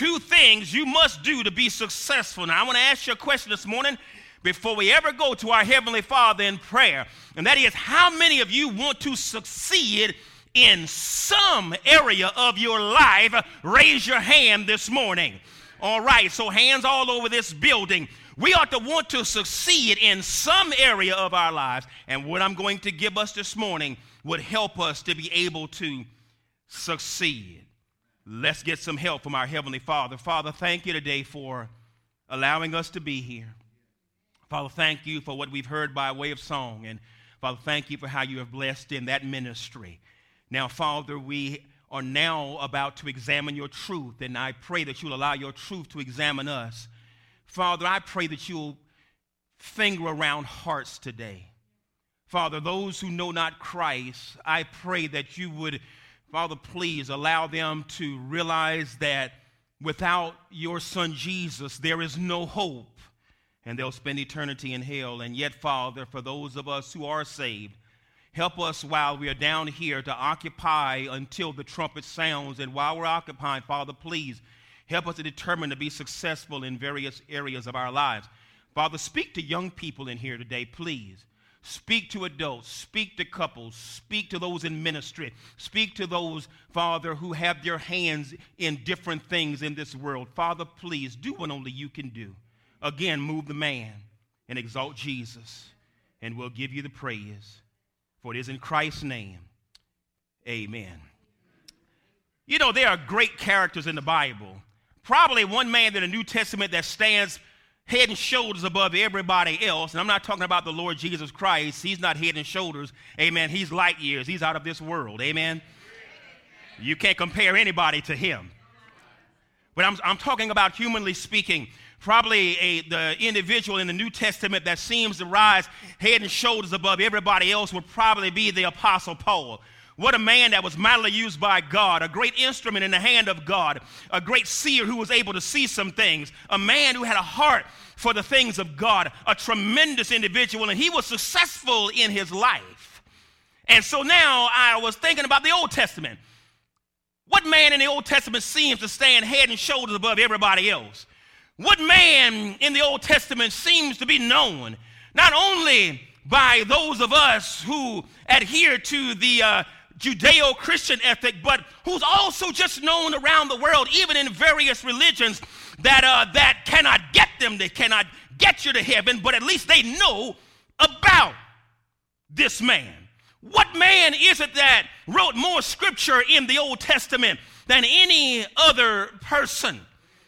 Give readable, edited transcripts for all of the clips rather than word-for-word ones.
two things you must do to be successful. Now, I want to ask you a question this morning before we ever go to our Heavenly Father in prayer, and that is, how many of you want to succeed in some area of your life? Raise your hand this morning. All right, so hands all over this building. We ought to want to succeed in some area of our lives, and what I'm going to give us this morning would help us to be able to succeed. Let's get some help from our Heavenly Father. Father, thank you today for allowing us to be here. Father, thank you for what we've heard by way of song. And Father, thank you for how you have blessed in that ministry. Now, Father, we are now about to examine your truth, and I pray that you'll allow your truth to examine us. Father, I pray that you'll finger around hearts today. Father, those who know not Christ, I pray that you would, Father, please allow them to realize that without your Son Jesus, there is no hope, and they'll spend eternity in hell. And yet, Father, for those of us who are saved, help us while we are down here to occupy until the trumpet sounds. And while we're occupying, Father, please help us to determine to be successful in various areas of our lives. Father, speak to young people in here today, please. Speak to adults, speak to couples, speak to those in ministry, speak to those, Father, who have their hands in different things in this world. Father, please do what only you can do. Again, move the man and exalt Jesus, and we'll give you the praise. For it is in Christ's name, amen. You know, there are great characters in the Bible. Probably one man in the New Testament that stands head and shoulders above everybody else. And I'm not talking about the Lord Jesus Christ. He's not head and shoulders. Amen. He's light years. He's out of this world. Amen. You can't compare anybody to him. But I'm talking about, humanly speaking, probably the individual in the New Testament that seems to rise head and shoulders above everybody else would probably be the Apostle Paul. What a man that was mightily used by God, a great instrument in the hand of God, a great seer who was able to see some things, a man who had a heart for the things of God, a tremendous individual, and he was successful in his life. And so now I was thinking about the Old Testament. What man in the Old Testament seems to stand head and shoulders above everybody else? What man in the Old Testament seems to be known not only by those of us who adhere to the Judeo-Christian ethic, but who's also just known around the world, even in various religions that cannot get them, they cannot get you to heaven, but at least they know about this man. What man is it that wrote more scripture in the Old Testament than any other person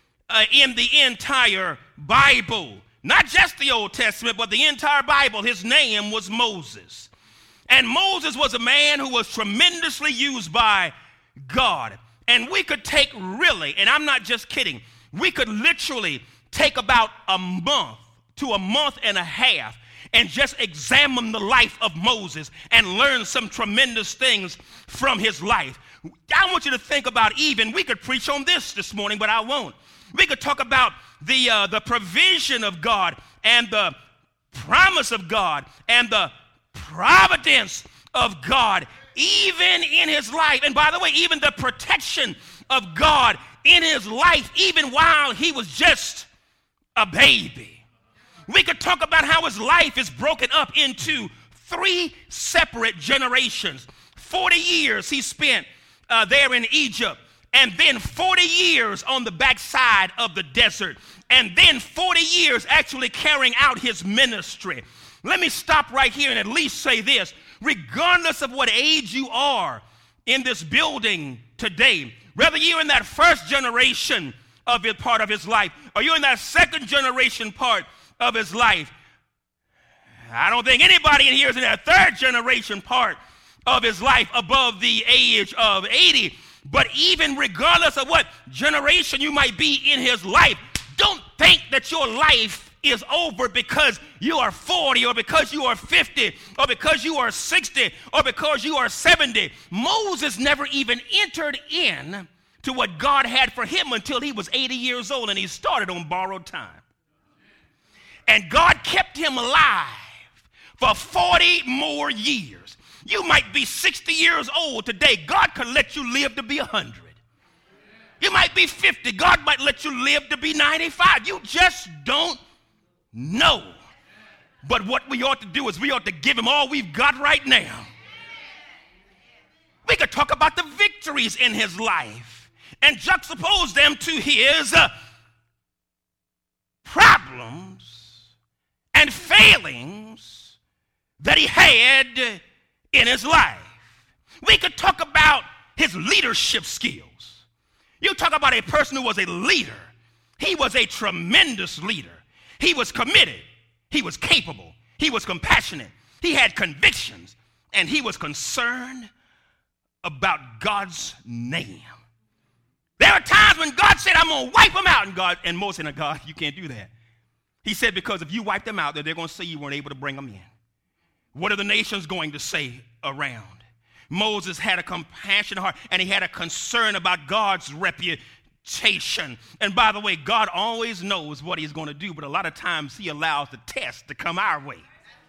in the entire Bible? Not just the Old Testament, but the entire Bible. His name was Moses. And Moses was a man who was tremendously used by God. And we could take really, and I'm not just kidding, we could literally take about a month to a month and a half and just examine the life of Moses and learn some tremendous things from his life. I want you to think about, even, we could preach on this morning, but I won't. We could talk about the provision of God and the promise of God and the providence of God, even in his life. And by the way, even the protection of God in his life, even while he was just a baby. We could talk about how his life is broken up into 3 separate generations. 40 years he spent there in Egypt, and then 40 years on the backside of the desert, and then 40 years actually carrying out his ministry. Let me stop right here and at least say this. Regardless of what age you are in this building today, whether you're in that first generation of it, part of his life, or you're in that second generation part of his life, I don't think anybody in here is in that third generation part of his life above the age of 80. But even regardless of what generation you might be in his life, don't think that your life is over because you are 40 or because you are 50 or because you are 60 or because you are 70. Moses never even entered in to what God had for him until he was 80 years old, and he started on borrowed time. And God kept him alive for 40 more years. You might be 60 years old today. God could let you live to be 100. You might be 50. God might let you live to be 95. You just don't know. But what we ought to do is we ought to give him all we've got right now. We could talk about the victories in his life and juxtapose them to his problems and failings that he had in his life. We could talk about his leadership skills. You talk about a person who was a leader. He was a tremendous leader. He was committed. He was capable. He was compassionate. He had convictions. And he was concerned about God's name. There are times when God said, I'm going to wipe them out. And Moses said, God, you can't do that. He said, because if you wipe them out, they're going to say you weren't able to bring them in. What are the nations going to say around? Moses had a compassionate heart, and he had a concern about God's reputation. And by the way, God always knows what he's going to do, but a lot of times he allows the test to come our way.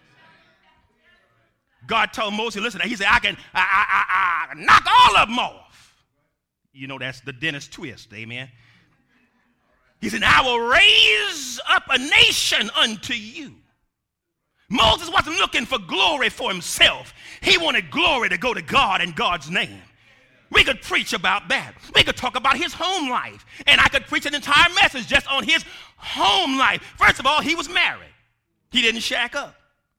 God told Moses, listen, he said, I can knock all of them off. You know, that's the dentist twist, amen. He said, I will raise up a nation unto you. Moses wasn't looking for glory for himself. He wanted glory to go to God and God's name. We could preach about that. We could talk about his home life. And I could preach an entire message just on his home life. First of all, he was married. He didn't shack up.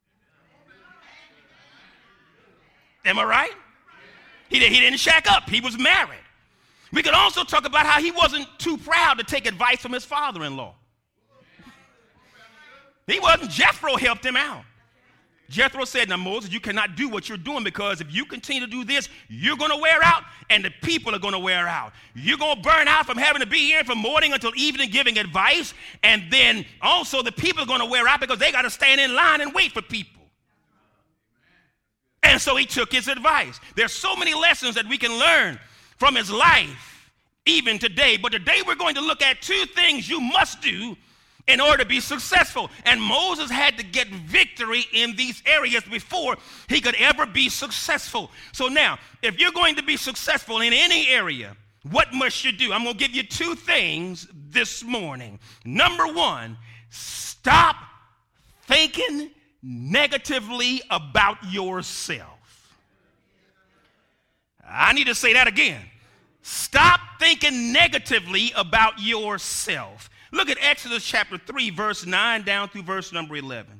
Am I right? He didn't shack up. He was married. We could also talk about how he wasn't too proud to take advice from his father-in-law. He wasn't. Jethro helped him out. Jethro said, now, Moses, you cannot do what you're doing, because if you continue to do this, you're going to wear out and the people are going to wear out. You're going to burn out from having to be here from morning until evening giving advice. And then also the people are going to wear out because they got to stand in line and wait for people. And so he took his advice. There's so many lessons that we can learn from his life even today. But today we're going to look at two things you must do in order to be successful. And Moses had to get victory in these areas before he could ever be successful. So now, if you're going to be successful in any area, what must you do? I'm going to give you two things this morning. Number one, stop thinking negatively about yourself. I need to say that again. Stop thinking negatively about yourself. Look at Exodus chapter 3, verse 9 down through verse number 11.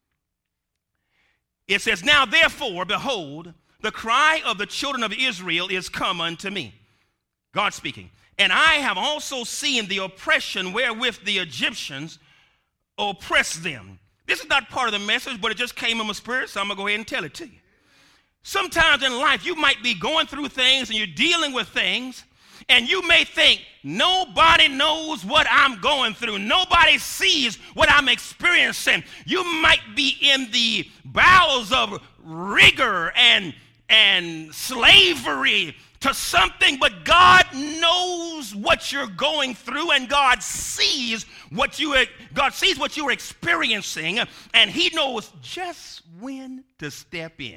It says, now therefore, behold, the cry of the children of Israel is come unto me. God speaking. And I have also seen the oppression wherewith the Egyptians oppress them. This is not part of the message, but it just came in my spirit, so I'm going to go ahead and tell it to you. Sometimes in life, you might be going through things and you're dealing with things, and you may think, nobody knows what I'm going through. Nobody sees what I'm experiencing. You might be in the bowels of rigor and slavery to something, but God knows what you're going through, and God sees what you're experiencing, and he knows just when to step in.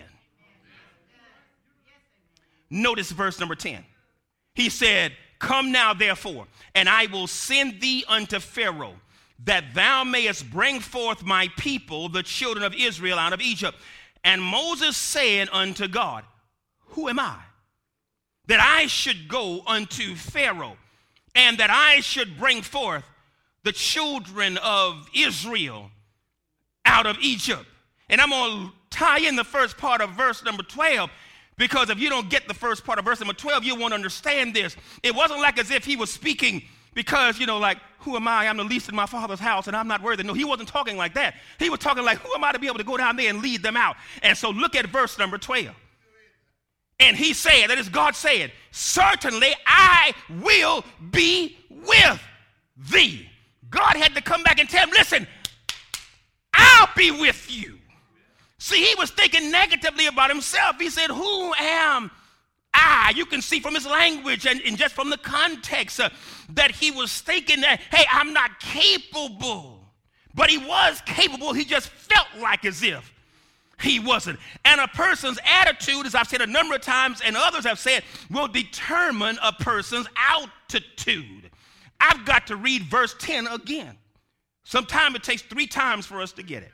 Notice verse number 10. He said, come now therefore, and I will send thee unto Pharaoh, that thou mayest bring forth my people, the children of Israel, out of Egypt. And Moses said unto God, who am I, that I should go unto Pharaoh, and that I should bring forth the children of Israel out of Egypt? And I'm going to tie in the first part of verse number 12, because if you don't get the first part of verse number 12, you won't understand this. It wasn't like as if he was speaking because, like, who am I? I'm the least in my father's house and I'm not worthy. No, he wasn't talking like that. He was talking like, who am I to be able to go down there and lead them out? And so look at verse number 12. And he said, that is God said, certainly I will be with thee. God had to come back and tell him, listen, I'll be with you. See, he was thinking negatively about himself. He said, who am I? You can see from his language and just from the context that he was thinking that, hey, I'm not capable. But he was capable. He just felt like as if. He wasn't. And a person's attitude, as I've said a number of times and others have said, will determine a person's altitude. I've got to read verse 10 again. Sometimes it takes 3 times for us to get it.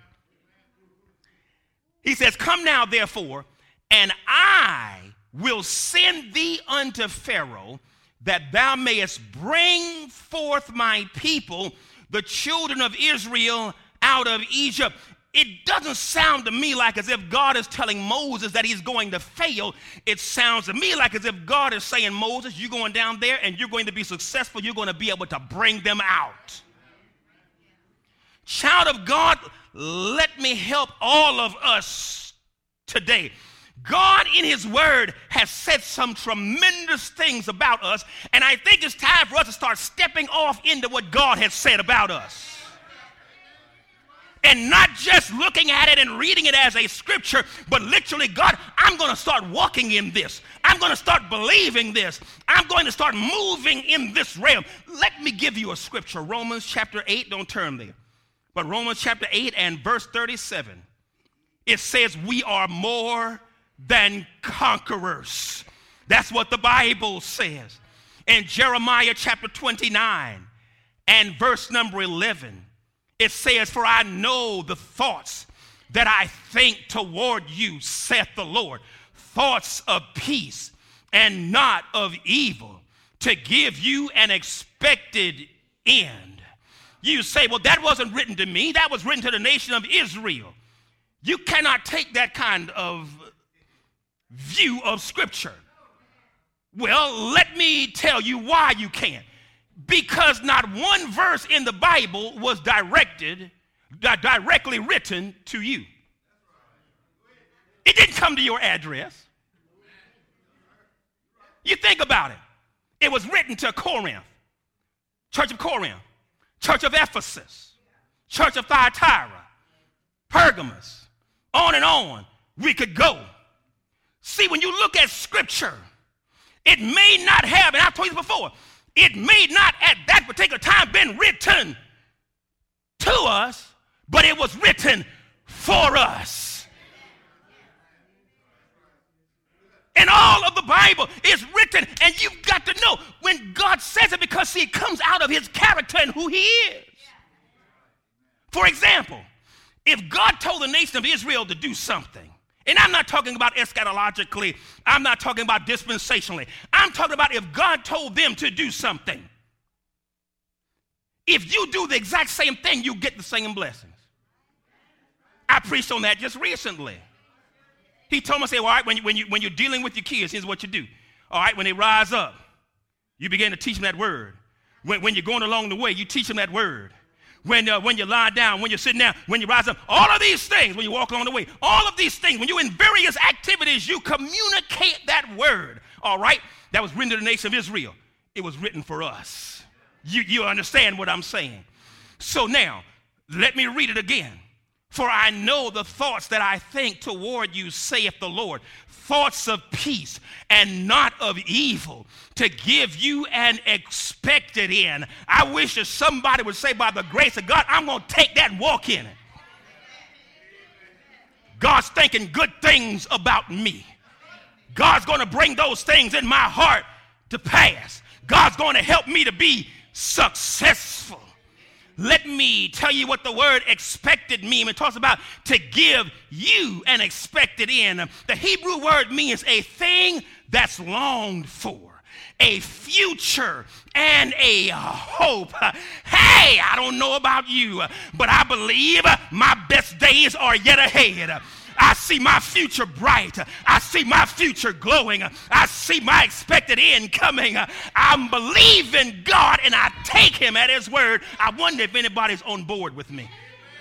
He says, come now, therefore, and I will send thee unto Pharaoh, that thou mayest bring forth my people, the children of Israel, out of Egypt. It doesn't sound to me like as if God is telling Moses that he's going to fail. It sounds to me like as if God is saying, Moses, you're going down there and you're going to be successful. You're going to be able to bring them out. Child of God, let me help all of us today. God in his word has said some tremendous things about us, and I think it's time for us to start stepping off into what God has said about us. And not just looking at it and reading it as a scripture, but literally, God, I'm going to start walking in this. I'm going to start believing this. I'm going to start moving in this realm. Let me give you a scripture. Romans chapter 8, don't turn there. But Romans chapter 8 and verse 37, it says we are more than conquerors. That's what the Bible says. In Jeremiah chapter 29 and verse number 11, it says, for I know the thoughts that I think toward you, saith the Lord, thoughts of peace and not of evil, to give you an expected end. You say, well, that wasn't written to me. That was written to the nation of Israel. You cannot take that kind of view of Scripture. Well, let me tell you why you can't. Because not one verse in the Bible was directly written to you. It didn't come to your address. You think about it. It was written to Corinth, Church of Corinth, Church of Ephesus, Church of Thyatira, Pergamos, on and on we could go. See, when you look at Scripture, it may not have, and I've told you before, it may not at that particular time been written to us, but it was written for us. And all of the Bible is written, and you've got to know when God says it, because see, it comes out of his character and who he is. For example, if God told the nation of Israel to do something, and I'm not talking about eschatologically, I'm not talking about dispensationally, I'm talking about if God told them to do something. If you do the exact same thing, you get the same blessings. I preached on that just recently. He told me, say, all right, when you're dealing with your kids, here's what you do. All right, when they rise up, you begin to teach them that word. When you're going along the way, you teach them that word. When you lie down, when you're sitting down, when you rise up, all of these things, when you walk along the way, all of these things, when you're in various activities, you communicate that word, all right? That was written to the nation of Israel. It was written for us. You understand what I'm saying? So now, let me read it again. For I know the thoughts that I think toward you, saith the Lord, thoughts of peace and not of evil, to give you an expected end. I wish that somebody would say, by the grace of God, I'm going to take that and walk in it. God's thinking good things about me. God's going to bring those things in my heart to pass. God's going to help me to be successful. Let me tell you what the word expected means. It talks about to give you an expected end. The Hebrew word means a thing that's longed for, a future and a hope. Hey, I don't know about you, but I believe my best days are yet ahead. I see my future bright. I see my future glowing. I see my expected end coming. I'm believing God, and I take him at his word. I wonder if anybody's on board with me.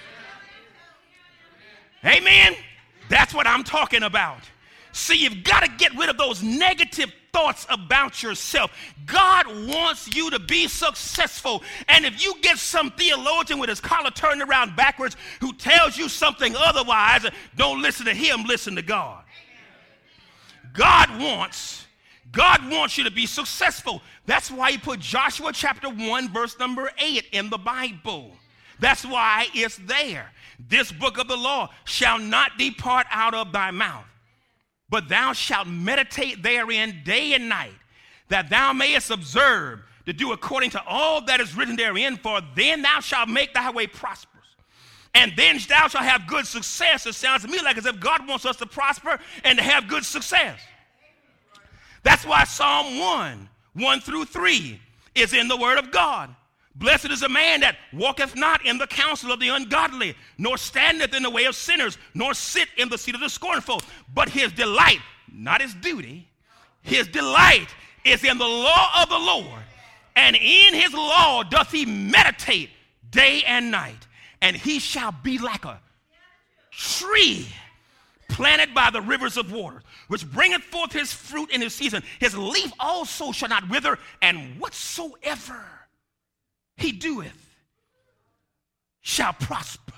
Amen? That's what I'm talking about. See, you've got to get rid of those negative thoughts about yourself. God wants you to be successful. And if you get some theologian with his collar turned around backwards who tells you something otherwise, don't listen to him, listen to God. God wants you to be successful. That's why he put Joshua chapter 1 verse number 8 in the Bible. That's why it's there. This book of the law shall not depart out of thy mouth, but thou shalt meditate therein day and night, that thou mayest observe to do according to all that is written therein, for then thou shalt make thy way prosperous. And then thou shalt have good success. It sounds to me like as if God wants us to prosper and to have good success. That's why Psalm 1 through 3 is in the word of God. Blessed is a man that walketh not in the counsel of the ungodly, nor standeth in the way of sinners, nor sit in the seat of the scornful. But his delight, not his duty, his delight is in the law of the Lord. And in his law doth he meditate day and night. And he shall be like a tree planted by the rivers of water, which bringeth forth his fruit in his season. His leaf also shall not wither, and whatsoever he doeth shall prosper.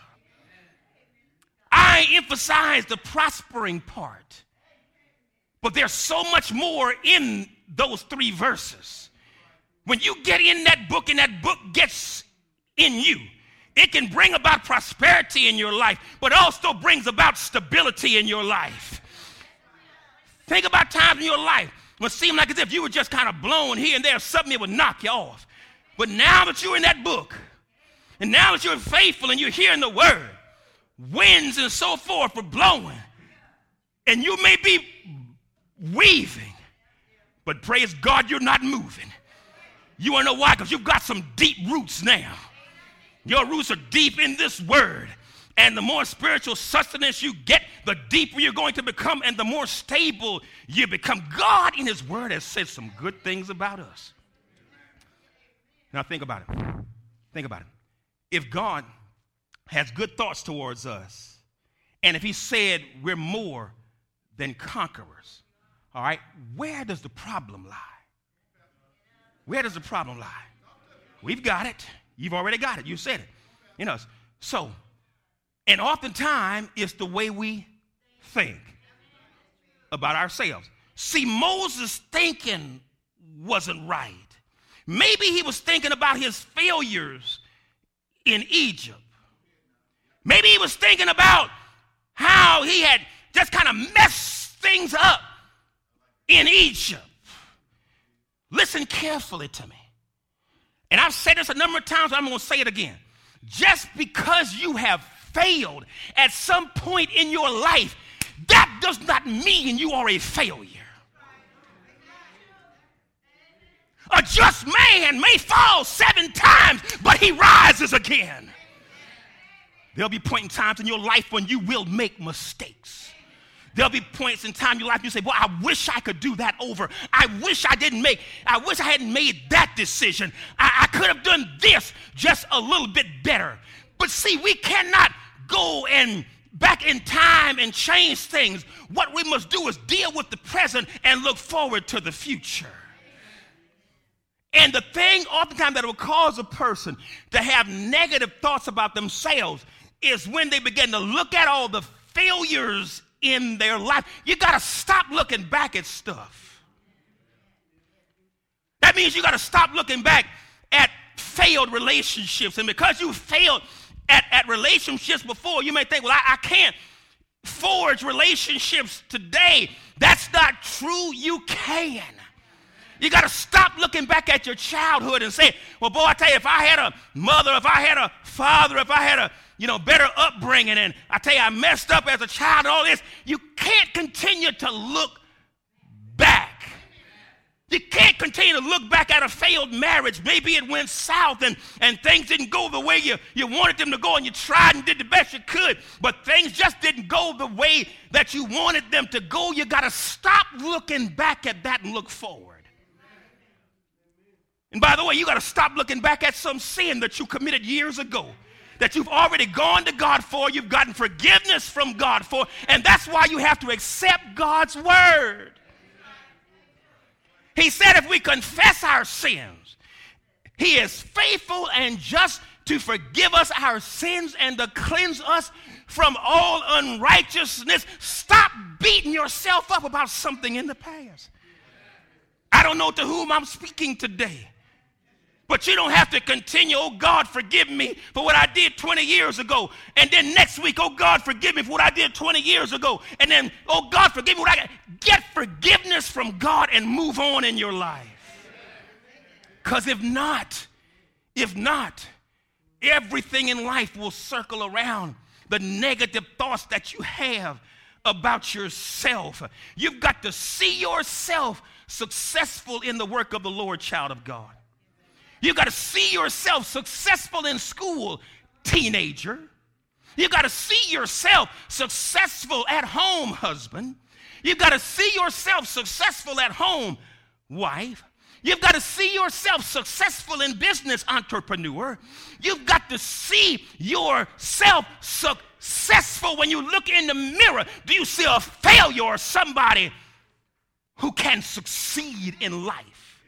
I emphasize the prospering part, but there's so much more in those 3 verses. When you get in that book and that book gets in you, it can bring about prosperity in your life, but also brings about stability in your life. Think about times in your life when it seemed like as if you were just kind of blown here and there, something that would knock you off. But now that you're in that book, and now that you're faithful and you're hearing the word, winds and so forth are blowing, and you may be weaving, but praise God, you're not moving. You want to know why? Because you've got some deep roots now. Your roots are deep in this word. And the more spiritual sustenance you get, the deeper you're going to become and the more stable you become. God in his word has said some good things about us. Now think about it. Think about it. If God has good thoughts towards us, and if he said we're more than conquerors, all right, where does the problem lie? Where does the problem lie? We've got it. You've already got it. You said it. You know, so, and oftentimes it's the way we think about ourselves. See, Moses' thinking wasn't right. Maybe he was thinking about his failures in Egypt. Maybe he was thinking about how he had just kind of messed things up in Egypt. Listen carefully to me. And I've said this a number of times, I'm going to say it again. Just because you have failed at some point in your life, that does not mean you are a failure. A just man may fall 7 times, but he rises again. There'll be points in times in your life when you will make mistakes. There'll be points in time in your life you say, well, I wish I could do that over. I wish I hadn't made that decision. I could have done this just a little bit better. But see, we cannot go and back in time and change things. What we must do is deal with the present and look forward to the future. And the thing oftentimes that will cause a person to have negative thoughts about themselves is when they begin to look at all the failures in their life. You got to stop looking back at stuff. That means you got to stop looking back at failed relationships. And because you failed at relationships before, you may think, well, I can't forge relationships today. That's not true. You can. You got to stop looking back at your childhood and say, well, boy, I tell you, if I had a mother, if I had a father, if I had a better upbringing, and I tell you, I messed up as a child and all this, you can't continue to look back. You can't continue to look back at a failed marriage. Maybe it went south and things didn't go the way you wanted them to go, and you tried and did the best you could, but things just didn't go the way that you wanted them to go. You got to stop looking back at that and look forward. And by the way, you got to stop looking back at some sin that you committed years ago, that you've already gone to God for, you've gotten forgiveness from God for, and that's why you have to accept God's word. He said if we confess our sins, he is faithful and just to forgive us our sins and to cleanse us from all unrighteousness. Stop beating yourself up about something in the past. I don't know to whom I'm speaking today, But you don't have to continue, oh God, forgive me for what I did 20 years ago. And then next week, oh God, forgive me for what I did 20 years ago. And then, oh God, forgive me what I got. Get forgiveness from God and move on in your life. Because if not, everything in life will circle around the negative thoughts that you have about yourself. You've got to see yourself successful in the work of the Lord, child of God. You've got to see yourself successful in school, teenager. You've got to see yourself successful at home, husband. You've got to see yourself successful at home, wife. You've got to see yourself successful in business, entrepreneur. You've got to see yourself successful when you look in the mirror. Do you see a failure or somebody who can succeed in life?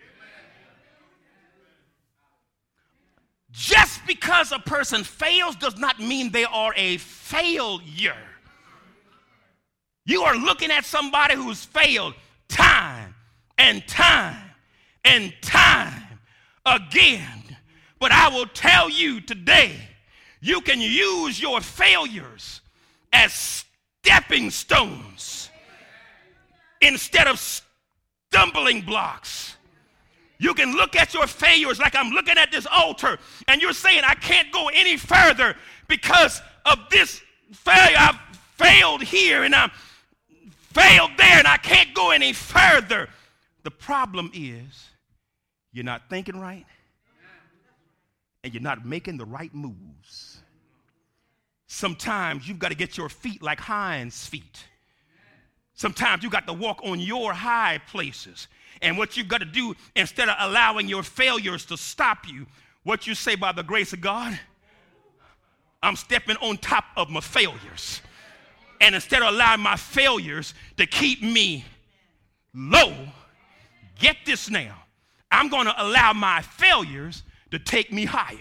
Just because a person fails does not mean they are a failure. You are looking at somebody who's failed time and time and time again. But I will tell you today, you can use your failures as stepping stones instead of stumbling blocks. You can look at your failures like I'm looking at this altar, and you're saying, I can't go any further because of this failure. I've failed here and I've failed there, and I can't go any further. The problem is you're not thinking right, and you're not making the right moves. Sometimes you've got to get your feet like hinds feet. Sometimes you got to walk on your high places. And what you've got to do, instead of allowing your failures to stop you, what you say, by the grace of God, I'm stepping on top of my failures. And instead of allowing my failures to keep me low, get this now, I'm going to allow my failures to take me higher.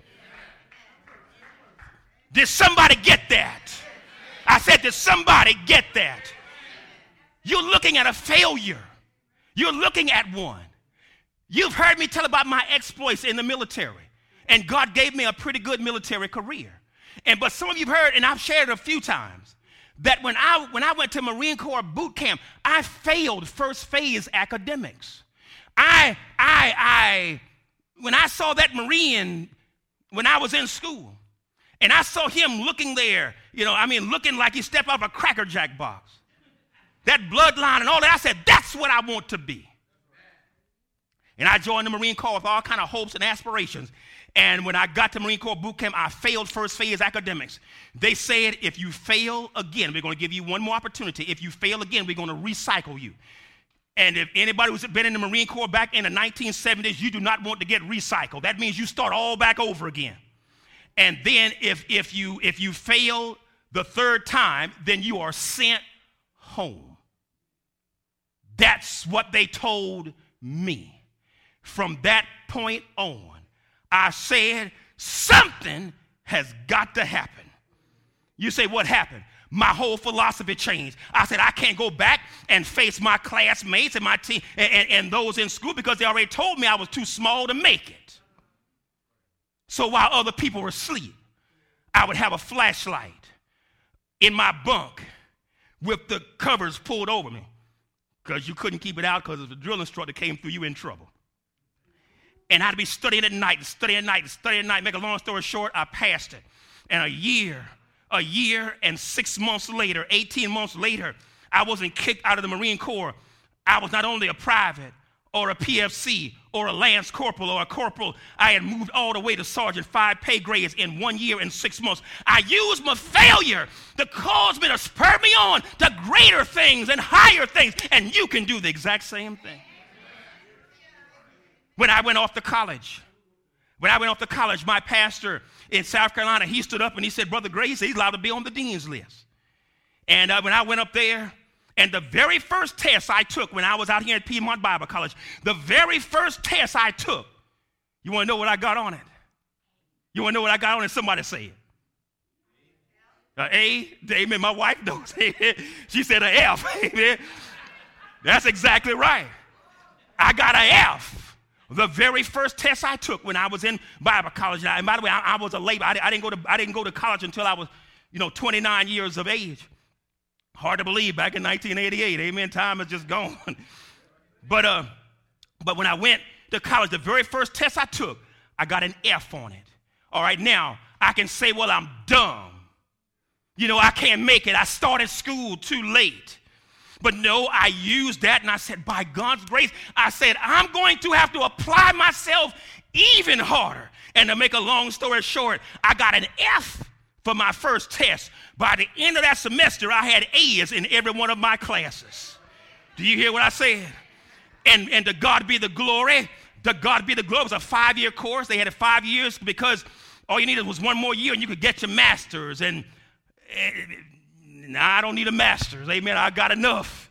Did somebody get that? I said, did somebody get that? You're looking at a failure. You're looking at one. You've heard me tell about my exploits in the military. And God gave me a pretty good military career. But some of you have heard, and I've shared it a few times, that when I went to Marine Corps boot camp, I failed first phase academics. When I saw that Marine when I was in school, and I saw him looking there, looking like he stepped out of a Cracker Jack box. That bloodline and all that, I said, that's what I want to be. And I joined the Marine Corps with all kind of hopes and aspirations. And when I got to Marine Corps boot camp, I failed first phase academics. They said, if you fail again, we're going to give you one more opportunity. If you fail again, we're going to recycle you. And if anybody who's been in the Marine Corps back in the 1970s, you do not want to get recycled. That means you start all back over again. And then if you fail the third time, then you are sent home. That's what they told me. From that point on, I said, something has got to happen. You say, what happened? My whole philosophy changed. I said, I can't go back and face my classmates and my team and those in school because they already told me I was too small to make it. So while other people were asleep, I would have a flashlight in my bunk with the covers pulled over me, because you couldn't keep it out because if the drill instructor came through, you were in trouble. And I'd be studying at night, Make a long story short, I passed it. And a year and 6 months later, 18 months later, I wasn't kicked out of the Marine Corps. I was not only a private or a PFC or a lance corporal or a corporal. I had moved all the way to sergeant, 5 pay grades in 1 year and 6 months. I used my failure to cause me to spur me on to greater things and higher things. And you can do the exact same thing. When I went off to college, my pastor in South Carolina, he stood up and he said, Brother Grace, he's allowed to be on the dean's list. And when I went up there, and the very first test I took when I was out here at Piedmont Bible College, the very first test I took, you want to know what I got on it? You want to know what I got on it? Somebody say it. A, amen, my wife knows. She said an F, amen. That's exactly right. I got an F the very first test I took when I was in Bible college, and by the way, I was a labor. I didn't go to college until I was, 29 years of age. Hard to believe, back in 1988. Amen. Time is just gone. But when I went to college, the very first test I took, I got an F on it. All right, now I can say, well, I'm dumb. I can't make it. I started school too late. But no, I used that and I said, by God's grace, I said, I'm going to have to apply myself even harder. And to make a long story short, I got an F for my first test. By the end of that semester, I had A's in every one of my classes. Do you hear what I said? And to God be the glory. To God be the glory. It was a 5-year course. They had it 5 years because all you needed was one more year and you could get your master's. And I don't need a master's. Amen. I got enough.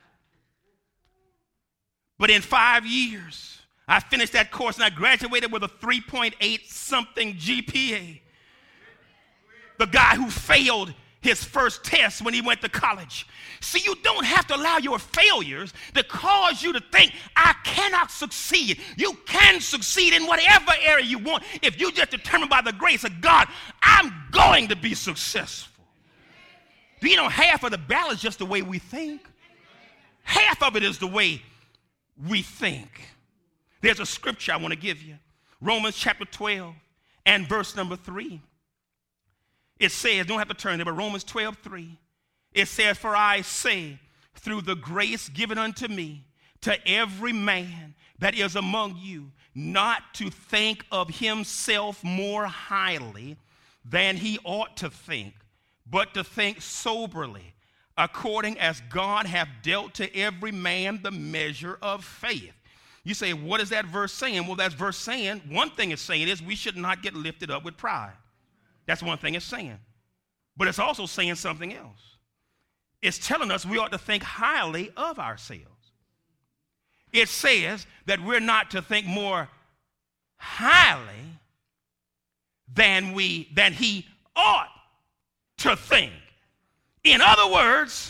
But in 5 years, I finished that course and I graduated with a 3.8 something GPA. The guy who failed his first test when he went to college. See, you don't have to allow your failures to cause you to think, I cannot succeed. You can succeed in whatever area you want if you just determine by the grace of God, I'm going to be successful. Do you know half of the battle is just the way we think? Half of it is the way we think. There's a scripture I want to give you. Romans chapter 12 and verse number 3. It says, don't have to turn there, but Romans 12:3. It says, for I say, through the grace given unto me, to every man that is among you, not to think of himself more highly than he ought to think, but to think soberly, according as God hath dealt to every man the measure of faith. You say, what is that verse saying? Well, that verse saying, one thing it's saying is we should not get lifted up with pride. That's one thing it's saying. But it's also saying something else. It's telling us we ought to think highly of ourselves. It says that we're not to think more highly than he ought to think. In other words,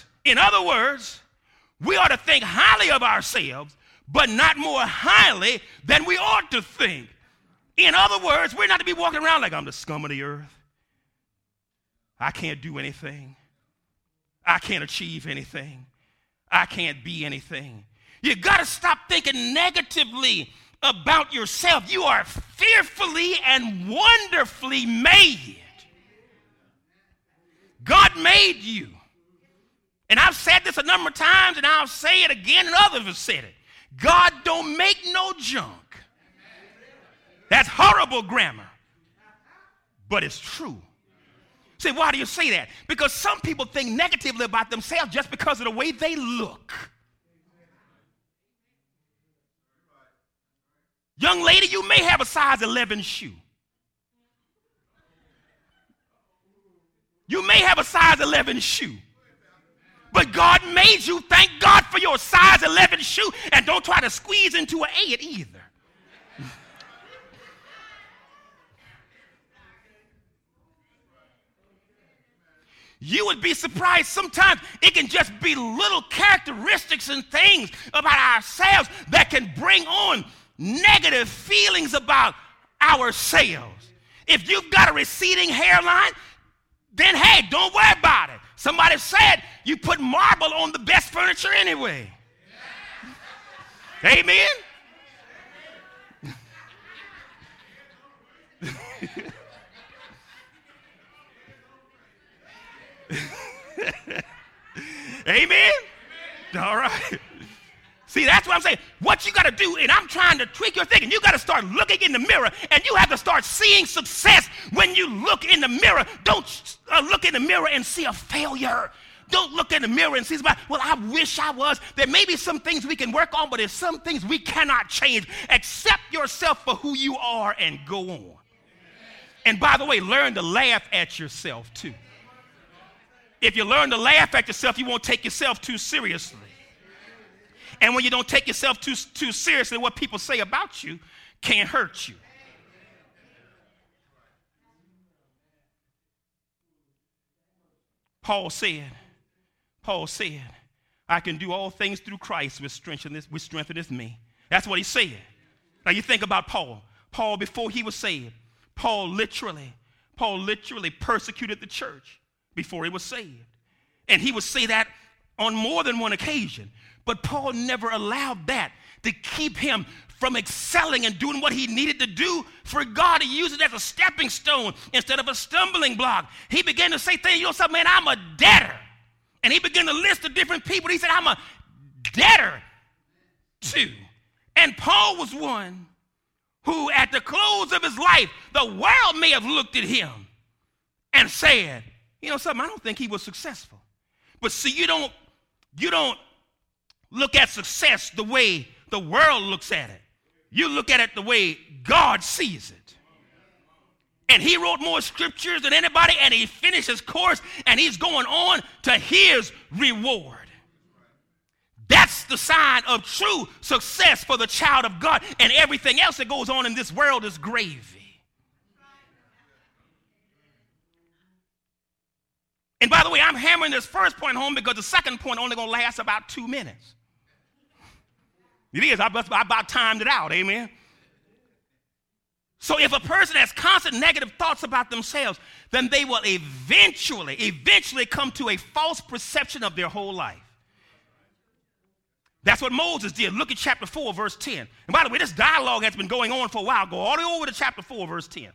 we ought to think highly of ourselves, but not more highly than we ought to think. In other words, we're not to be walking around like I'm the scum of the earth. I can't do anything. I can't achieve anything. I can't be anything. You got to stop thinking negatively about yourself. You are fearfully and wonderfully made. God made you. And I've said this a number of times, and I'll say it again, and others have said it. God don't make no junk. That's horrible grammar, but it's true. Say, why do you say that? Because some people think negatively about themselves just because of the way they look. Young lady, you may have a size 11 shoe. You may have a size 11 shoe. But God made you. Thank God for your size 11 shoe. And don't try to squeeze into an 8 either. You would be surprised sometimes it can just be little characteristics and things about ourselves that can bring on negative feelings about ourselves. If you've got a receding hairline, then hey, don't worry about it. Somebody said you put marble on the best furniture anyway. Amen? Amen? All right. See, that's what I'm saying. What you got to do, and I'm trying to tweak your thinking, you got to start looking in the mirror, and you have to start seeing success when you look in the mirror. Don't look in the mirror and see a failure. Don't look in the mirror and see, well, I wish I was. There may be some things we can work on, but there's some things we cannot change. Accept yourself for who you are and go on. And by the way, learn to laugh at yourself too. If you learn to laugh at yourself, you won't take yourself too seriously. And when you don't take yourself too seriously, what people say about you can't hurt you. Paul said, I can do all things through Christ which strengtheneth me. That's what he said. Now you think about Paul. Paul, before he was saved, Paul literally persecuted the church before he was saved. And he would say that on more than one occasion. But Paul never allowed that to keep him from excelling and doing what he needed to do for God to use it as a stepping stone instead of a stumbling block. He began to say things, you know something, man, I'm a debtor. And he began to list the different people. He said, I'm a debtor too. And Paul was one who at the close of his life, the world may have looked at him and said, you know something, I don't think he was successful. But see, you don't look at success the way the world looks at it. You look at it the way God sees it. And he wrote more scriptures than anybody, and he finished his course, and he's going on to his reward. That's the sign of true success for the child of God, and everything else that goes on in this world is gravy. And by the way, I'm hammering this first point home because the second point only going to last about 2 minutes. It is. I about timed it out. Amen. So if a person has constant negative thoughts about themselves, then they will eventually come to a false perception of their whole life. That's what Moses did. Look at chapter 4, verse 10. And by the way, this dialogue has been going on for a while. Go all the way over to chapter 4, verse 10.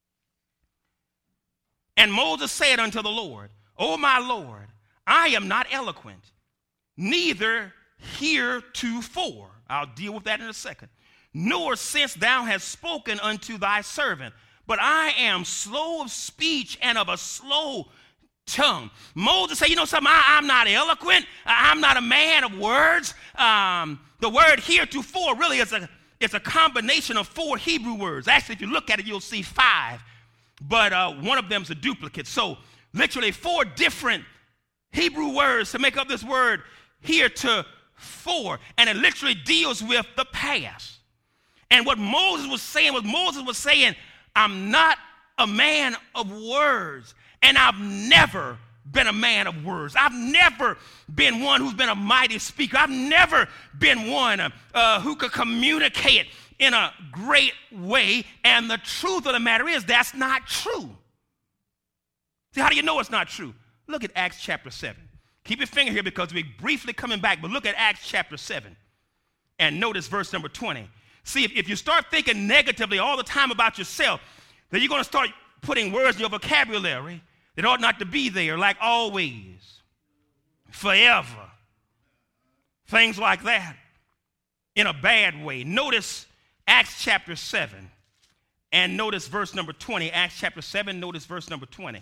And Moses said unto the Lord, O my Lord, I am not eloquent, neither heretofore. I'll deal with that in a second. Nor since thou hast spoken unto thy servant, but I am slow of speech and of a slow tongue. Moses said, you know something, I'm not eloquent. I'm not a man of words. The word heretofore really is a combination of 4 Hebrew words. Actually, if you look at it, you'll see 5, but one of them is a duplicate. So literally 4 different Hebrew words to make up this word heretofore, and it literally deals with the past. And what Moses was saying, I'm not a man of words, and I've never been a man of words. I've never been one who's been a mighty speaker. I've never been one who could communicate in a great way, and the truth of the matter is that's not true. See, how do you know it's not true? Look at Acts chapter 7. Keep your finger here because we're briefly coming back, but look at Acts chapter 7 and notice verse number 20. See, if you start thinking negatively all the time about yourself, then you're going to start putting words in your vocabulary that ought not to be there, like always, forever, things like that, in a bad way. Notice Acts chapter 7 and notice verse number 20. Acts chapter 7, notice verse number 20. It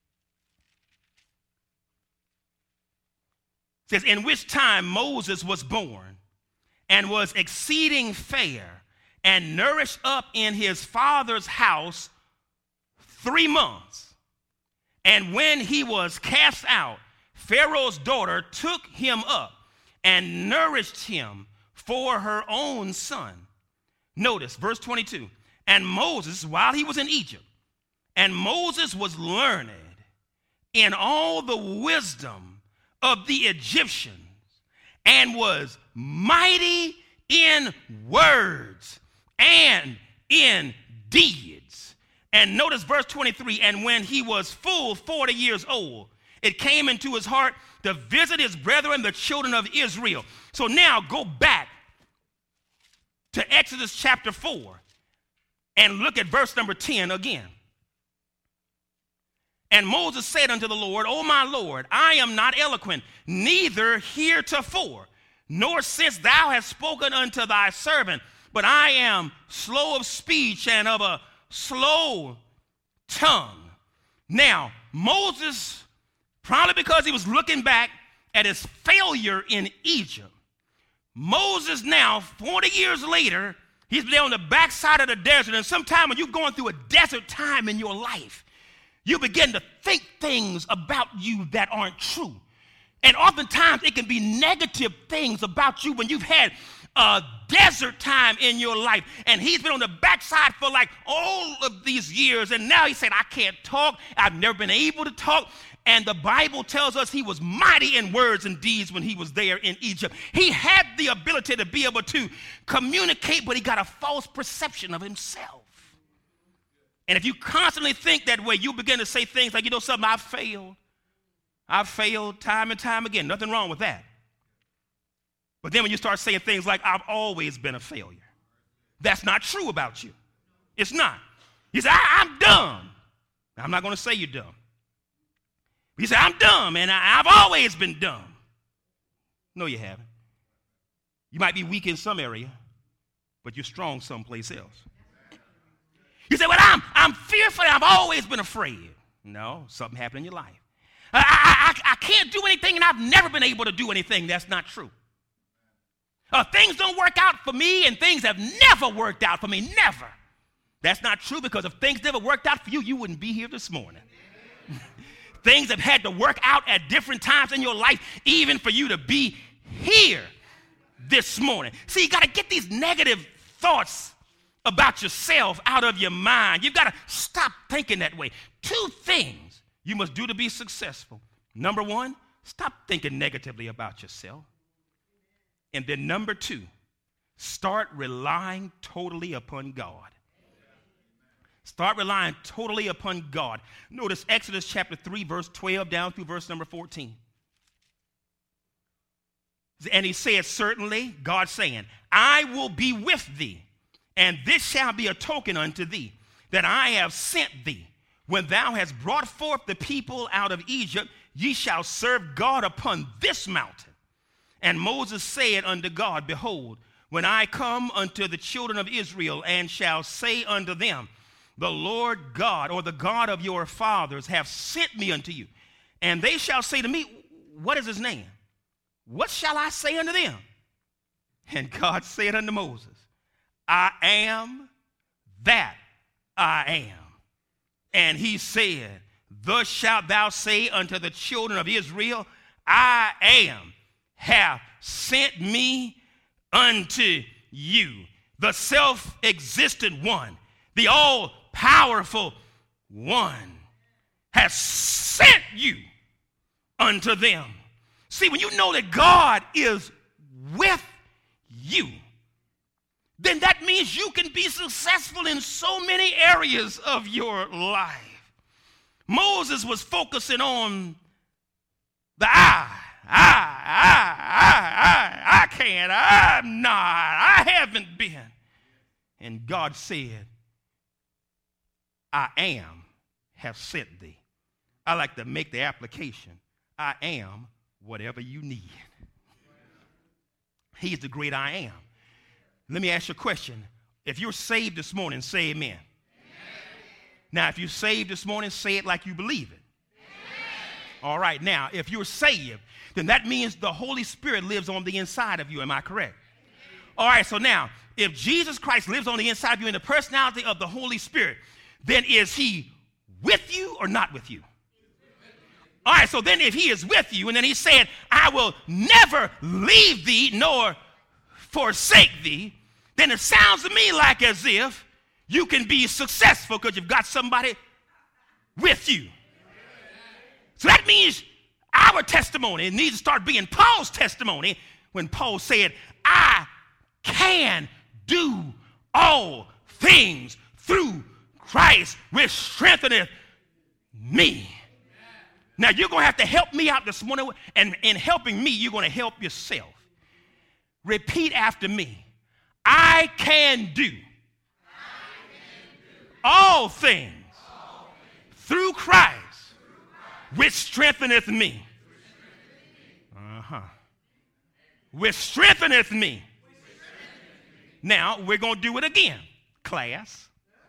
says, in which time Moses was born and was exceeding fair and nourished up in his father's house 3 months. And when he was cast out, Pharaoh's daughter took him up and nourished him for her own son. Notice verse 22. And Moses, while he was in Egypt, and Moses was learned in all the wisdom of the Egyptians, and was mighty in words and in deeds. And notice verse 23, and when he was full 40 years old, it came into his heart to visit his brethren, the children of Israel. So now go back to Exodus chapter 4 and look at verse number 10 again. And Moses said unto the Lord, O my Lord, I am not eloquent, neither heretofore, nor since thou hast spoken unto thy servant, but I am slow of speech and of a slow tongue. Now, Moses, probably because he was looking back at his failure in Egypt, Moses now, 40 years later, he's there on the backside of the desert, and sometime when you're going through a desert time in your life, you begin to think things about you that aren't true. And oftentimes it can be negative things about you when you've had a desert time in your life, and he's been on the backside for like all of these years, and now he said, I can't talk. I've never been able to talk. And the Bible tells us he was mighty in words and deeds when he was there in Egypt. He had the ability to be able to communicate, but he got a false perception of himself. And if you constantly think that way, you begin to say things like, you know something, I've failed time and time again. Nothing wrong with that. But then when you start saying things like, I've always been a failure, that's not true about you. It's not. You say, I'm dumb. Now, I'm not going to say you're dumb. But you say, I'm dumb, and I've always been dumb. No, you haven't. You might be weak in some area, but you're strong someplace else. You say, well, I'm fearful. I've always been afraid. No, something happened in your life. I can't do anything, and I've never been able to do anything. That's not true. Things don't work out for me, and things have never worked out for me. Never. That's not true, because if things never worked out for you, you wouldn't be here this morning. Things have had to work out at different times in your life, even for you to be here this morning. See, you got to get these negative thoughts about yourself out of your mind. You've got to stop thinking that way. 2 things you must do to be successful. Number 1, stop thinking negatively about yourself. And then number 2, start relying totally upon God. Start relying totally upon God. Notice Exodus chapter 3, verse 12 down through verse number 14. And he said, certainly, God saying, I will be with thee, and this shall be a token unto thee, that I have sent thee. When thou hast brought forth the people out of Egypt, ye shall serve God upon this mountain. And Moses said unto God, behold, when I come unto the children of Israel, and shall say unto them, the Lord God, or the God of your fathers, have sent me unto you. And they shall say to me, what is his name? What shall I say unto them? And God said unto Moses, I am that I am. And he said, thus shalt thou say unto the children of Israel, I am, have sent me unto you. The self-existent one, the all-powerful one, has sent you unto them. See, when you know that God is with you, then that means you can be successful in so many areas of your life. Moses was focusing on the I can't, I'm not, I haven't been. And God said, I am, have sent thee. I like to make the application. I am whatever you need. He's the great I am. Let me ask you a question. If you're saved this morning, say amen. Amen. Now, if you're saved this morning, say it like you believe it. Amen. All right. Now, if you're saved, then that means the Holy Spirit lives on the inside of you. Am I correct? Amen. All right. So now, if Jesus Christ lives on the inside of you in the personality of the Holy Spirit, then is he with you or not with you? All right. So then if he is with you, and then he said, I will never leave thee nor forsake thee, then it sounds to me like as if you can be successful because you've got somebody with you. So that means our testimony needs to start being Paul's testimony when Paul said, I can do all things through Christ which strengtheneth me. Now you're going to have to help me out this morning, and in helping me, you're going to help yourself. Repeat after me. I can do all things through Christ which strengtheneth me. Which strengtheneth me. Now we're going to do it again, class.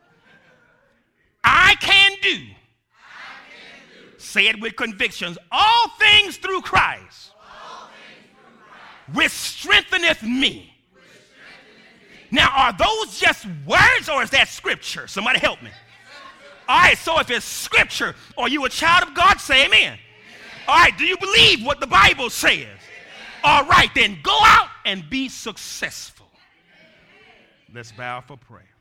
I can do. Say it with convictions. All things through Christ which strengtheneth me. Now, are those just words or is that scripture? Somebody help me. All right, so if it's scripture or you a child of God, say amen. All right, do you believe what the Bible says? All right, then go out and be successful. Let's bow for prayer.